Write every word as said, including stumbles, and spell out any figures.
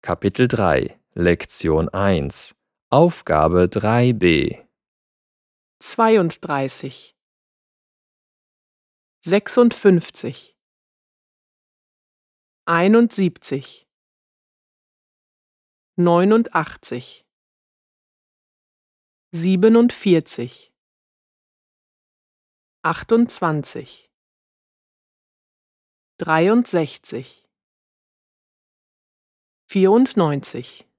Kapitel drei, Lektion eins, Aufgabe drei b, zweiunddreißig, sechsundfünfzig, einundsiebzig, neunundachtzig, siebenundvierzig, achtundzwanzig, dreiundsechzig, vierundneunzig,